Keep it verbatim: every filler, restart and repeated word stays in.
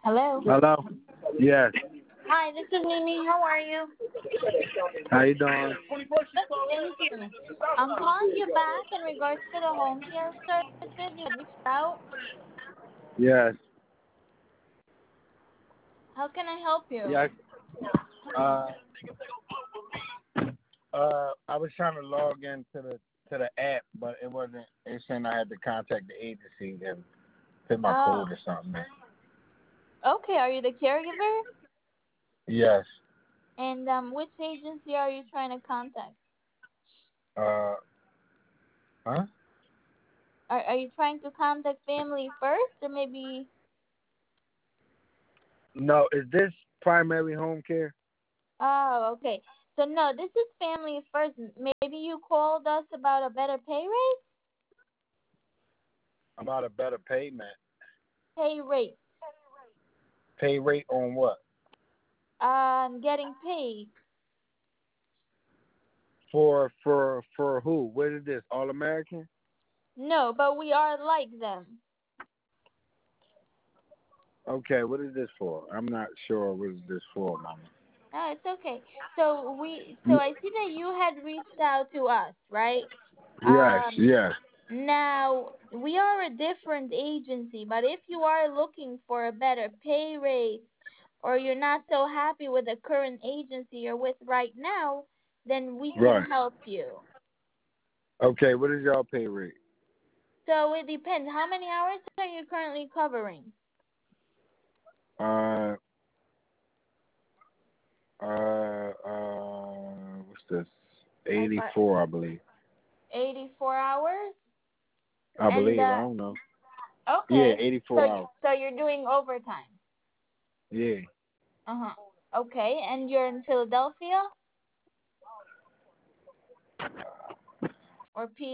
Hello. Hello? Yes. Hi, this is Mimi. How are you? How you doing? Good, thank you. I'm calling you back in regards to the home care services you had reached out. Yes. How can I help you? Yes. Uh, uh, I was trying to log into the to the app, but it wasn't. It saying I had to contact the agency and put my Oh, code or something in. okay. Are you the caregiver? Yes. And um, which agency are you trying to contact? Uh, huh? Are Are you trying to contact Family First, or maybe? No, is this primary home care? Oh, okay. So no, this is Family First. Maybe you called us about a better pay rate. About a better payment. Pay rate. Pay rate on what? Um, getting paid. For for for who? What is this? All American? No, but we are like them. Okay, what is this for? I'm not sure what is this for, Mama. No, it's okay. So we, so I see that you had reached out to us, right? Yes, Um, yes. now we are a different agency, but if you are looking for a better pay rate, or you're not so happy with the current agency you're with right now, then we can Right. help you. Okay, what is y'all pay rate? So it depends. How many hours are you currently covering? Uh, uh, uh, what's this? I got eighty-four, I believe. eighty-four hours. I And believe. I uh, don't know. Yeah, okay, so eighty-four hours. so you're doing overtime. Yeah. Uh huh. Okay, and you're in Philadelphia or P